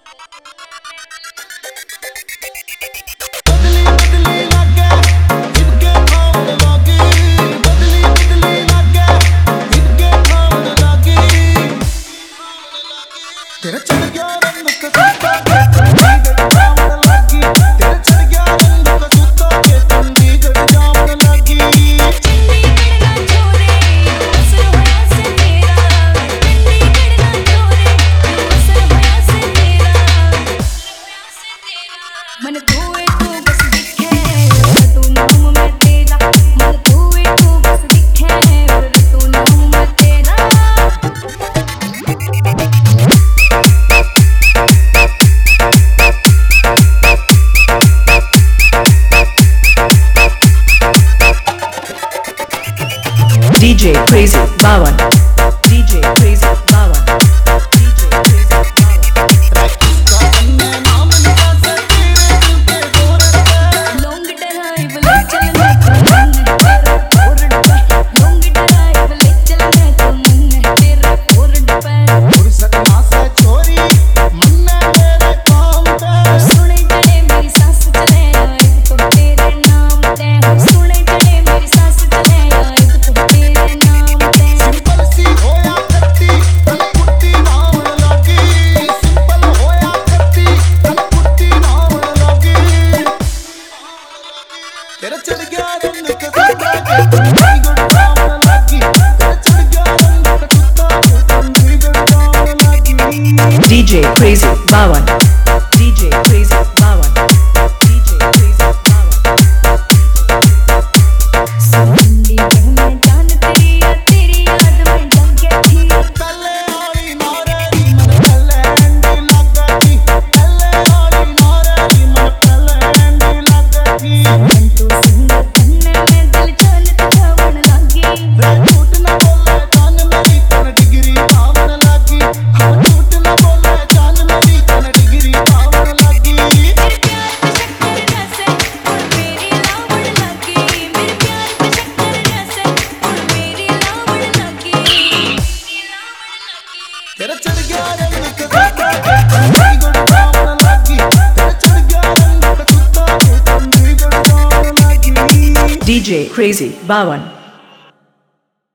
DJ Crazy Bawan, DJ Crazy Bawan, DJ Crazy Bawan. Long drive ले चलना तुम तेरा फोर्ड पे, long drive ले चलना तुम तेरा फोर्ड पे। फुर्सत ना से छोरी मन्ना मेरे काम पे, सुने चले मेरी सांस चले एक तो तेरे नाम पे, सुने चले मेरी सांस चले एक तो तेरे नाम पे। सिंपल सी होया कत्ती तन कुट्टी नाम लागी, सिंपल होया कत्ती तन कुट्टी नाम लागी। तेरा चढ़ गया रंग कसूता के तंगी गुड़ नाम लागी, तेरा चढ़ गया रंग कसूता के तंगी गुड़ नाम लागी। DJ Crazy Bawan, DJ Crazy Bawan, DJ Crazy Bawan. सुनली मैं जान तेरी याद में जग थी। पहले आली नारे मन पहले एंडी लगती, पहले आली नारे मन पहले एंडी लगती। मन तो सुंदर तन्ने में दिल जान तवन लागी। वे झूठ न बोले जान मेरी तन डिग्री पावन लागी, हम झूठ न बोले जान मेरी तन डिग्री पावन लागी। मेरे प्यार पे शक्कर रसे और मेरी लावण लागी, मेरे प्यार पे शक्कर रसे और मेरी लावण लागी। तेरा चढ़ गया रंग कसूता के तंगी गुड़ पावन लागी, तेरा चढ़ गया रंग कसूता के तंगी गुड़ पावन लागी। DJ Crazy Bawan.